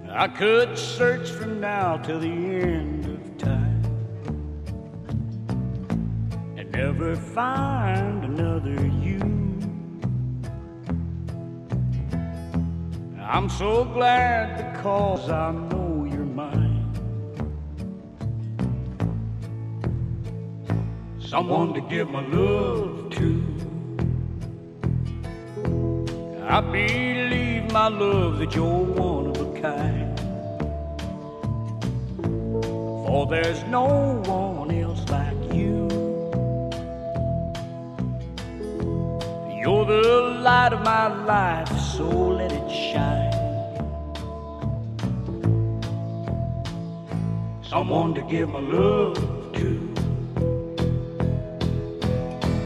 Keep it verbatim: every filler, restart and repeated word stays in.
I could search from now till the end of time and never find another you. I'm so glad because I know you're mine, someone to give my love to. I believe, my love, that you're one of a kind, for there's no one else like you. You're the light of my life, so let it shine. Someone to give my love to.